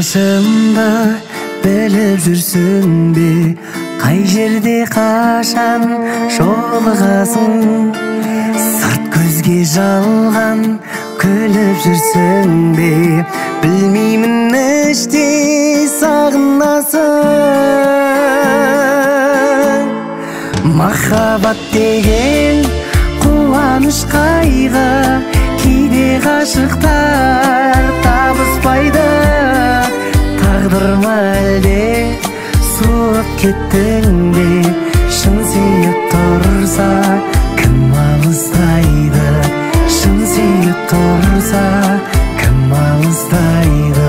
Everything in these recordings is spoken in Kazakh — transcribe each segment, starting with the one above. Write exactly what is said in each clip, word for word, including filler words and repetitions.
Жашымды біліп жүрсің бе, қай жерде қашан жолығасың? Сырт көзге жалған күліп жүрсің бе, білмеймін іште сағынасың. Махаббат деген қуаныш қайғы, кейде ғашықтар табыспайды. Тағдыр ма әлде суып кеттің бе, шын сүйіп тұрса кім алыстайды? Шын сүйіп тұрса кім алыстайды?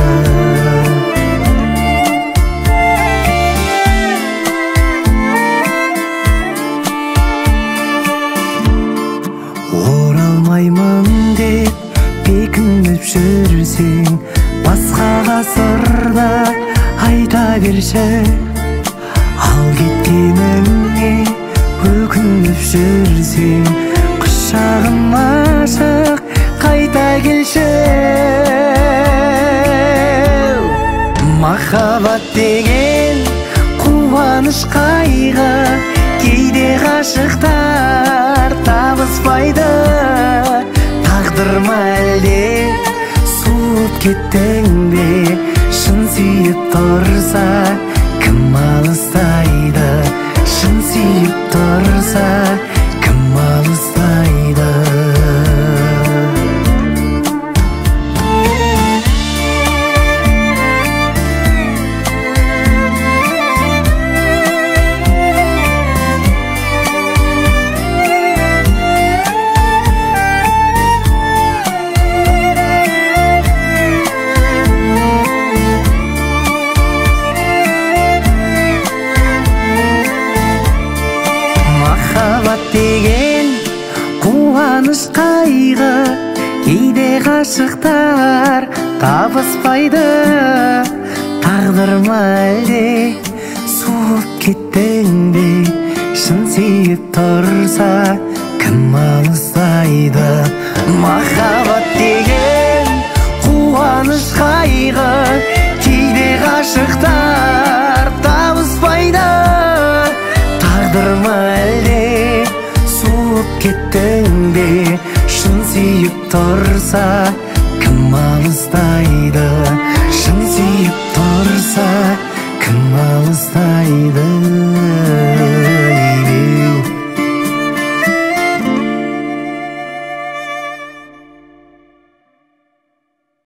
Оралмаймын деп бекініп жүрсең, басқаға сырды айта берші. Ал кеткеніңе өкініп жүрсең, құшағым ашық қайта келші. Махаббат деген қуаныш қайғы, кейде ғашықтар табыспайды. Тағдыр ма әлде суып кеттің бе, шын сүйіп тұрса кім алыстайды? Шын сүйіп тұрса кім алыстайды? Махаббат деген қуаныш қайғы, кейде ғашықтар табыспайды. Тағдыр ма әлде суып кеттің бе, шын сүйіп тұрса кім алыстайды? Махаббат деген қуаныш қайғы, кейде ғашықтар табыспайды. Тағдыр ма әлде суып кеттің бе, шын сүйіп тұрса